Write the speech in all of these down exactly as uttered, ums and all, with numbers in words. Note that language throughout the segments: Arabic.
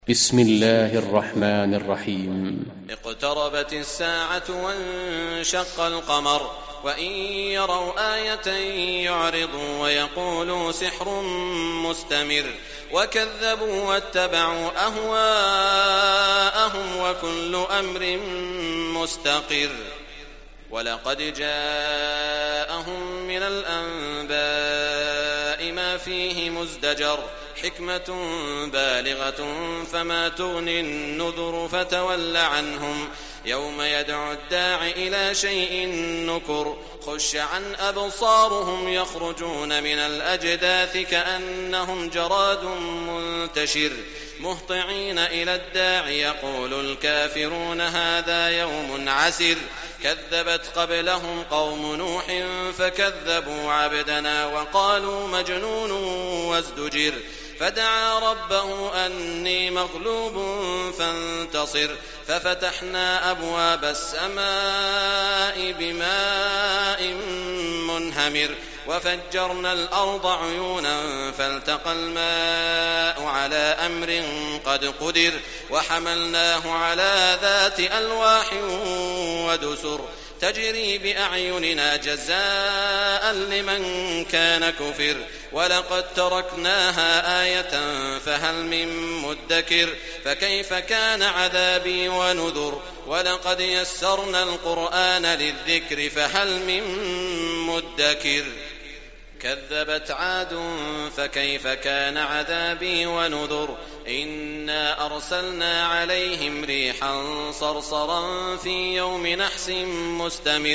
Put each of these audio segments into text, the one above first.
بسم الله الرحمن الرحيم. اقتربت الساعة وانشق القمر وإن يروا آية يعرضوا ويقولوا سحر مستمر وكذبوا واتبعوا أهواءهم وكل أمر مستقر. ولقد جاءهم من الأنباء ما فيه مزدجر حكمة بالغة فما تغني النذر فتول عنهم يوم يدعو الداع إلى شيء نكر خش عن أبصارهم يخرجون من الأجداث كأنهم جراد منتشر مهطعين إلى الداع يقول الكافرون هذا يوم عسر كذبت قبلهم قوم نوح فكذبوا عبدنا وقالوا مجنون وازدجر فدعا ربه أني مغلوب فانتصر ففتحنا أبواب السماء بماء منهمر وفجرنا الأرض عيونا فالتقى الماء على أمر قد قدر وحملناه على ذات ألواح ودسر تجري بأعيننا جزاء لمن كان كفر ولقد تركناها آية فهل من مدكر فكيف كان عذابي ونذر ولقد يسرنا القرآن للذكر فهل من مدكر. كذبت عاد فكيف كان عذابي ونذر إنا أرسلنا عليهم ريحا صرصرا في يوم نحس مستمر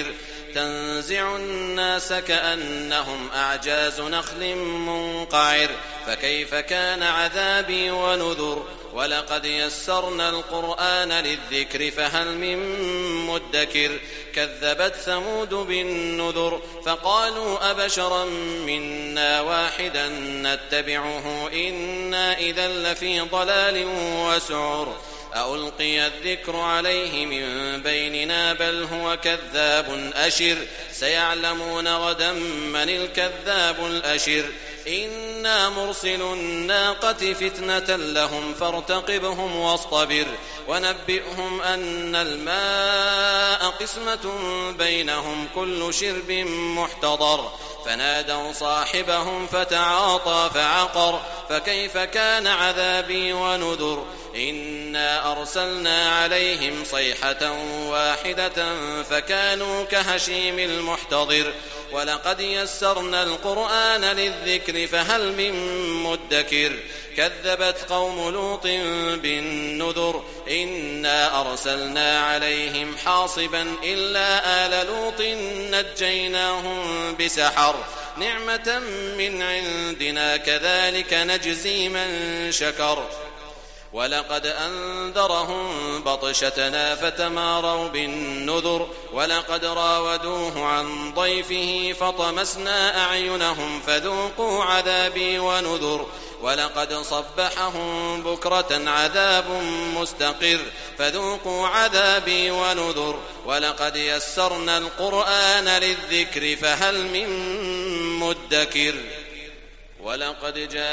تنزع الناس كأنهم أعجاز نخل منقعر فكيف كان عذابي ونذر ولقد يسرنا القرآن للذكر فهل من مدكر. كذبت ثمود بالنذر فقالوا أبشرا منا واحدا نتبعه إنا إذا لفي ضلال وسعر ألقي الذكر عليه من بيننا بل هو كذاب أشر سيعلمون غدا من الكذاب الأشر. إنا مرسل الناقة فتنة لهم فارتقبهم واصطبر ونبئهم أن الماء قسمة بينهم كل شرب محتضر فنادوا صاحبهم فتعاطى فعقر فكيف كان عذابي ونذر إنا أرسلنا عليهم صيحة واحدة فكانوا كهشيم المحتضر ولقد يسرنا القرآن للذكر فهل من مدكر. كذبت قوم لوط بالنذر إنا أرسلنا عليهم حاصبا إلا آل لوط نجيناهم بسحر نعمة من عندنا كذلك نجزي من شكر. ولقد أنذرهم بطشتنا فتماروا بالنذر ولقد راودوه عن ضيفه فطمسنا أعينهم فذوقوا عذابي ونذر ولقد صبحهم بكرة عذاب مستقر فذوقوا عذابي ونذر ولقد يسرنا القرآن للذكر فهل من مدكر. ولقد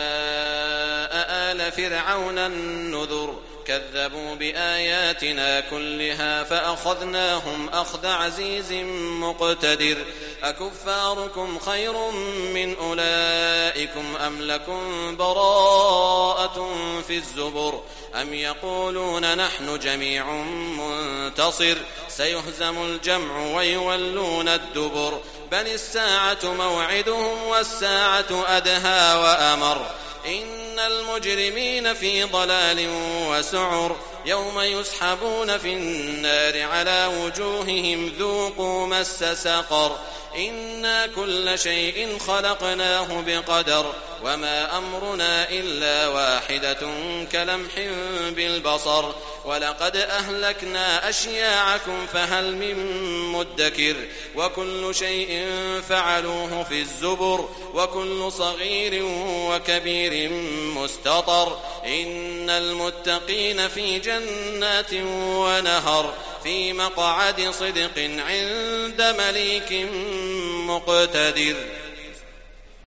جاء آل فرعون النذر كذبوا بآياتنا كلها فأخذناهم أخذ عزيز مقتدر. أكفاركم خير من أولئكم أم لكم براءة في الزبر أم يقولون نحن جميع منتصر سيهزم الجمع ويولون الدبر بل الساعة موعدهم والساعة أدهى وأمر إن المجرمين في ضلال وسعر يوم يسحبون في النار على وجوههم ذوقوا مس سقر إنا كل شيء خلقناه بقدر وما أمرنا إلا واحدة كلمح بالبصر ولقد أهلكنا أشياعكم فهل من مدكر وكل شيء فعلوه في الزبر وكل صغير وكبير مستطر إن المتقين في جنات ونهر في مقعد صدق عند مليك مقتدر.